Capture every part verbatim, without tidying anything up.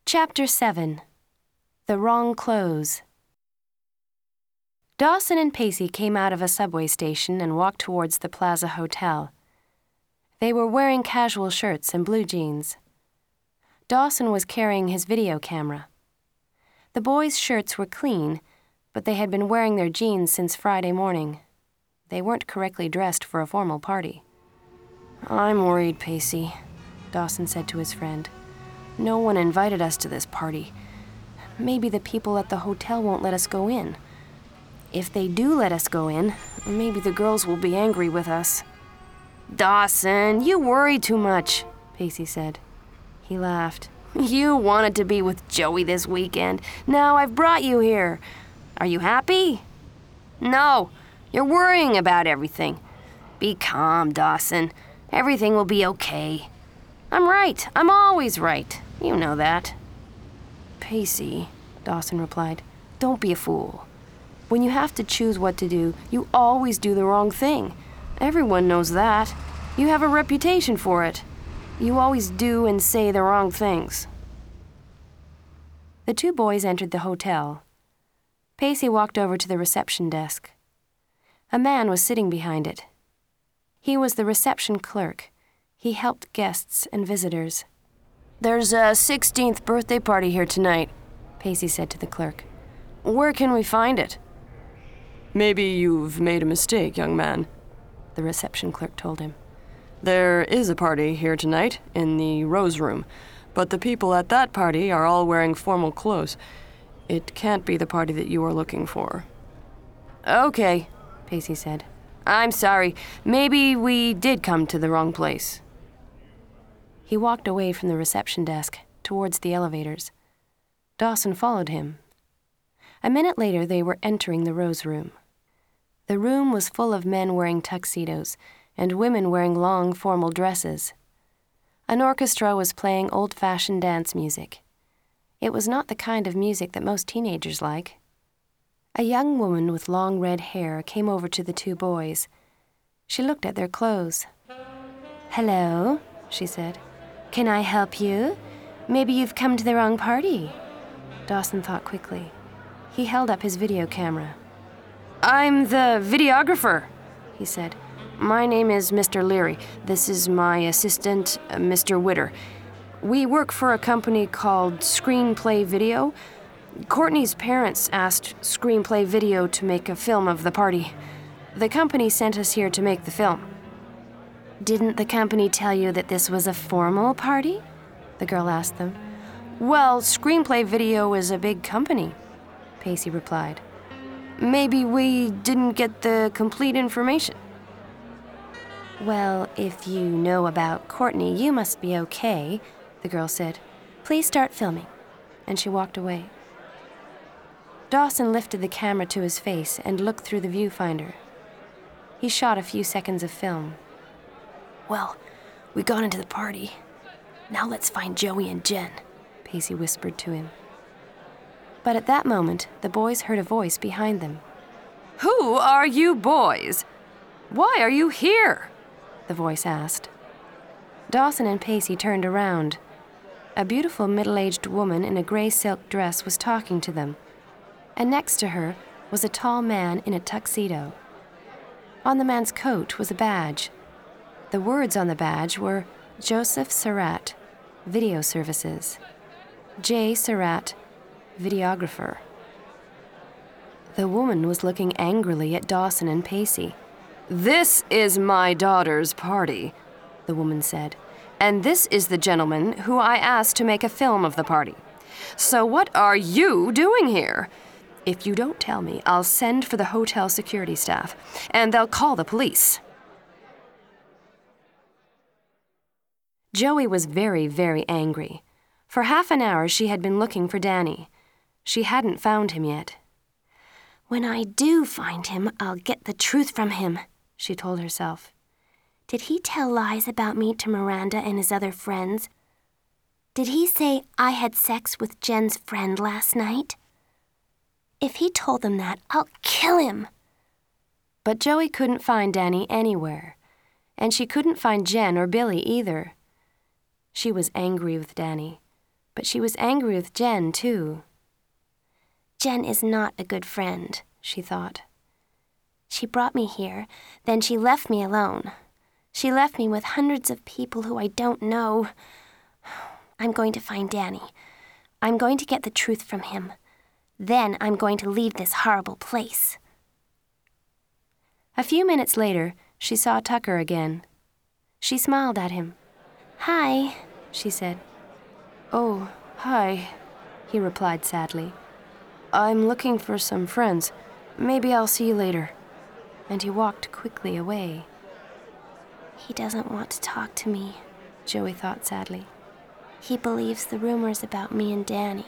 Chapter seven. The Wrong Clothes. Dawson and Pacey came out of a subway station and walked towards the Plaza Hotel. They were wearing casual shirts and blue jeans. Dawson was carrying his video camera. The boys' shirts were clean, but they had been wearing their jeans since Friday morning. They weren't correctly dressed for a formal party. "I'm worried, Pacey," Dawson said to his friend. "No one invited us to this party. Maybe the people at the hotel won't let us go in. If they do let us go in, maybe the girls will be angry with us." "Dawson, you worry too much," Pacey said. He laughed. "You wanted to be with Joey this weekend. Now I've brought you here. Are you happy?" "No, you're worrying about everything. Be calm, Dawson. Everything will be okay. I'm right. I'm always right. You know that." "Pacey," Dawson replied, "don't be a fool. When you have to choose what to do, you always do the wrong thing. Everyone knows that. You have a reputation for it. You always do and say the wrong things." The two boys entered the hotel. Pacey walked over to the reception desk. A man was sitting behind it. He was the reception clerk. He helped guests and visitors. "There's a sixteenth birthday party here tonight," Pacey said to the clerk. "Where can we find it?" "Maybe you've made a mistake, young man," the reception clerk told him. "There is a party here tonight in the Rose Room, but the people at that party are all wearing formal clothes. It can't be the party that you are looking for." "Okay," Pacey said. "I'm sorry. Maybe we did come to the wrong place." He walked away from the reception desk towards the elevators. Dawson followed him. A minute later, they were entering the Rose Room. The room was full of men wearing tuxedos and women wearing long, formal dresses. An orchestra was playing old-fashioned dance music. It was not the kind of music that most teenagers like. A young woman with long red hair came over to the two boys. She looked at their clothes. "Hello," she said. "Can I help you? Maybe you've come to the wrong party." Dawson thought quickly. He held up his video camera. "I'm the videographer," he said. "My name is Mister Leary. This is my assistant, uh, Mister Witter. We work for a company called Screenplay Video. Courtney's parents asked Screenplay Video to make a film of the party. The company sent us here to make the film." "Didn't the company tell you that this was a formal party?" the girl asked them. "Well, Screenplay Video is a big company," Pacey replied. "Maybe we didn't get the complete information." "Well, if you know about Courtney, you must be okay," the girl said. "Please start filming." And she walked away. Dawson lifted the camera to his face and looked through the viewfinder. He shot a few seconds of film. "Well, we got into the party. Now let's find Joey and Jen," Pacey whispered to him. But at that moment, the boys heard a voice behind them. "Who are you boys? Why are you here?" the voice asked. Dawson and Pacey turned around. A beautiful middle-aged woman in a gray silk dress was talking to them, and next to her was a tall man in a tuxedo. On the man's coat was a badge. The words on the badge were Joseph Surratt, Video Services. J. Surratt, Videographer. The woman was looking angrily at Dawson and Pacey. "This is my daughter's party," the woman said, "and this is the gentleman who I asked to make a film of the party. So what are you doing here? If you don't tell me, I'll send for the hotel security staff, and they'll call the police." Joey was very, very angry. For half an hour, she had been looking for Danny. She hadn't found him yet. "When I do find him, I'll get the truth from him," she told herself. "Did he tell lies about me to Miranda and his other friends? Did he say I had sex with Jen's friend last night? If he told them that, I'll kill him." But Joey couldn't find Danny anywhere, and she couldn't find Jen or Billy either. She was angry with Danny, But she was angry with Jen, too. Jen is not a good friend, she thought. She brought me here, then she left me alone. She left me with hundreds of people who I don't know. I'm going to find Danny. I'm going to get the truth from him. Then I'm going to leave this horrible place. A few minutes later, she saw Tucker again. She smiled at him. "Hi," she said. "Oh, hi," he replied sadly. "I'm looking for some friends. Maybe I'll see you later." And he walked quickly away. "He doesn't want to talk to me," Joey thought sadly. "He believes the rumors about me and Danny."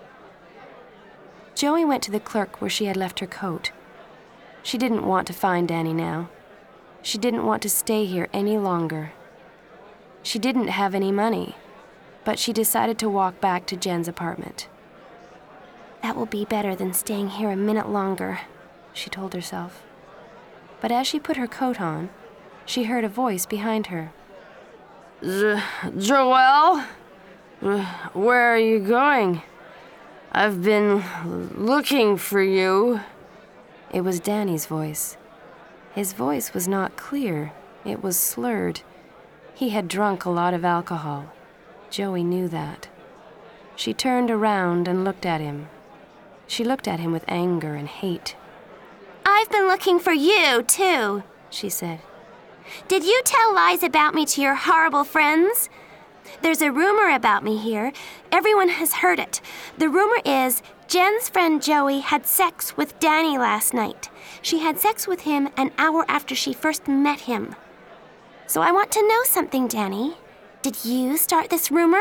Joey went to the clerk where she had left her coat. She didn't want to find Danny now. She didn't want to stay here any longer. She didn't have any money, but she decided to walk back to Jen's apartment. "That will be better than staying here a minute longer," she told herself. But as she put her coat on, she heard a voice behind her. Jo- Joelle? Where are you going? I've been looking for you." It was Danny's voice. His voice was not clear. It was slurred. He had drunk a lot of alcohol. Joey knew that. She turned around and looked at him. She looked at him with anger and hate. "I've been looking for you, too," she said. "Did you tell lies about me to your horrible friends? There's a rumor about me here. Everyone has heard it. The rumor is Jen's friend Joey had sex with Danny last night. She had sex with him an hour after she first met him. So I want to know something, Danny. Did you start this rumor?"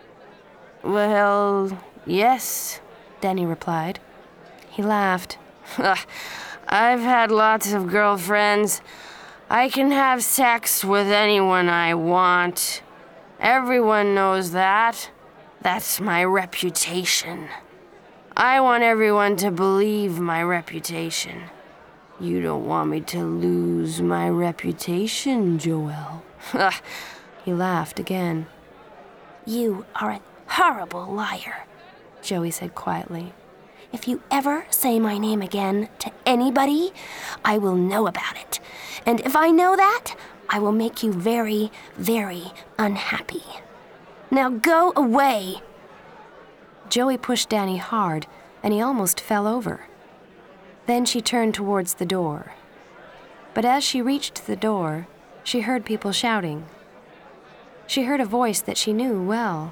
"Well, yes," Danny replied. He laughed. "I've had lots of girlfriends. I can have sex with anyone I want. Everyone knows that. That's my reputation. I want everyone to believe my reputation. You don't want me to lose my reputation, Joelle." He laughed again. "You are a horrible liar," Joey said quietly. "If you ever say my name again to anybody, I will know about it. And if I know that, I will make you very, very unhappy. Now go away." Joey pushed Danny hard, and he almost fell over. Then she turned towards the door. But as she reached the door, she heard people shouting. She heard a voice that she knew well.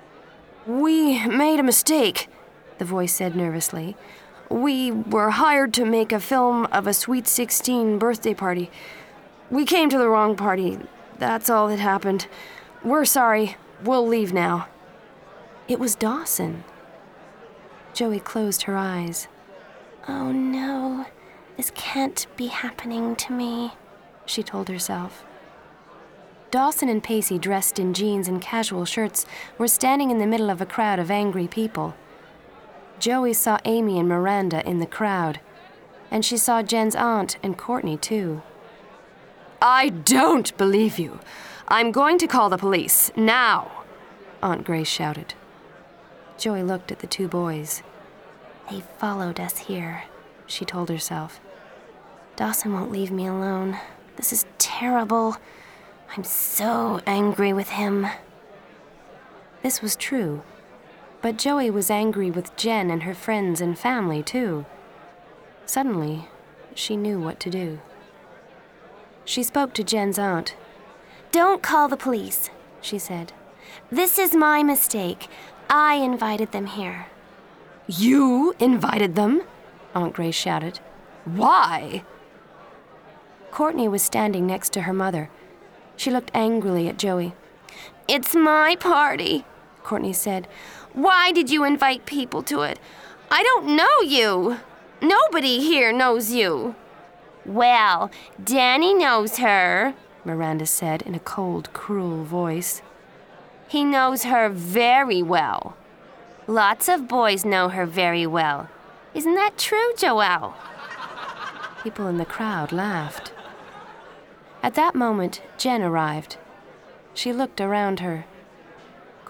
"We made a mistake," the voice said nervously. "We were hired to make a film of a Sweet sixteen birthday party. We came to the wrong party. That's all that happened. We're sorry. We'll leave now." It was Dawson. Joey closed her eyes. "Oh no, this can't be happening to me," she told herself. Dawson and Pacey, dressed in jeans and casual shirts, were standing in the middle of a crowd of angry people. Joey saw Amy and Miranda in the crowd, and she saw Jen's aunt and Courtney, too. "I don't believe you. I'm going to call the police, now," Aunt Grace shouted. Joey looked at the two boys. "They followed us here," she told herself. "Dawson won't leave me alone. This is terrible. I'm so angry with him." This was true, but Joey was angry with Jen and her friends and family, too. Suddenly, she knew what to do. She spoke to Jen's aunt. "Don't call the police," she said. "This is my mistake. I invited them here." "You invited them?" Aunt Grace shouted. "Why?" Courtney was standing next to her mother. She looked angrily at Joey. "It's my party," Courtney said. "Why did you invite people to it? I don't know you. Nobody here knows you." "Well, Danny knows her," Miranda said in a cold, cruel voice. "He knows her very well. Lots of boys know her very well. Isn't that true, Joelle?" People in the crowd laughed. At that moment, Jen arrived. She looked around her.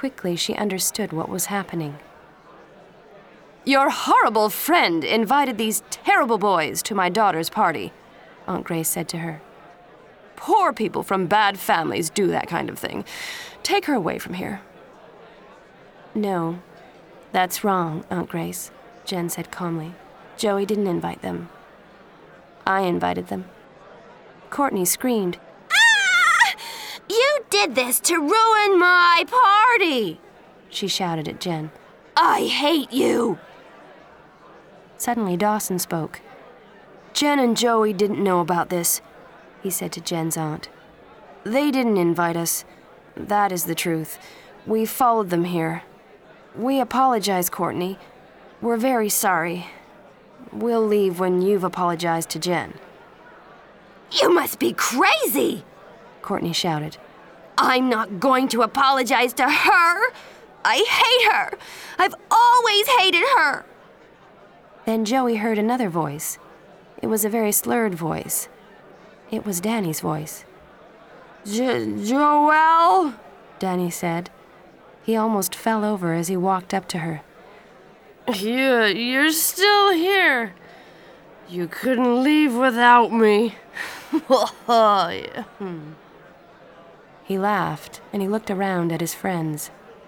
Quickly, she understood what was happening. Your horrible friend invited these terrible boys to my daughter's party, Aunt Grace said to her. Poor people from bad families do that kind of thing. Take her away from here. No, that's wrong, Aunt Grace, Jen said calmly. Joey didn't invite them. I invited them. Courtney screamed. Ah! You did this to ruin my party! She shouted at Jen. I hate you! Suddenly, Dawson spoke. Jen and Joey didn't know about this, he said to Jen's aunt. They didn't invite us. That is the truth. We followed them here. We apologize, Courtney. We're very sorry. We'll leave when you've apologized to Jen. You must be crazy! Courtney shouted. I'm not going to apologize to her! I hate her! I've always hated her! Then Joey heard another voice. It was a very slurred voice. It was Danny's voice. Jo- Joelle? Danny said. He almost fell over as he walked up to her. You, you're still here. You couldn't leave without me. Yeah. He laughed, and he looked around at his friends.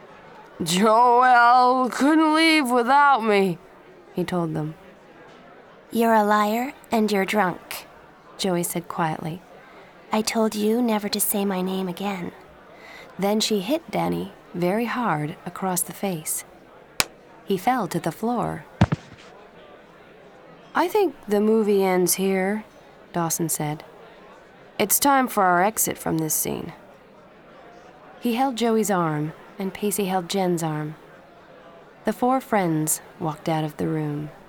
Joelle couldn't leave without me, he told them. You're a liar and you're drunk, Joey said quietly. I told you never to say my name again. Then she hit Danny very hard across the face. He fell to the floor. I think the movie ends here, Dawson said. It's time for our exit from this scene. He held Joey's arm, and Pacey held Jen's arm. The four friends walked out of the room.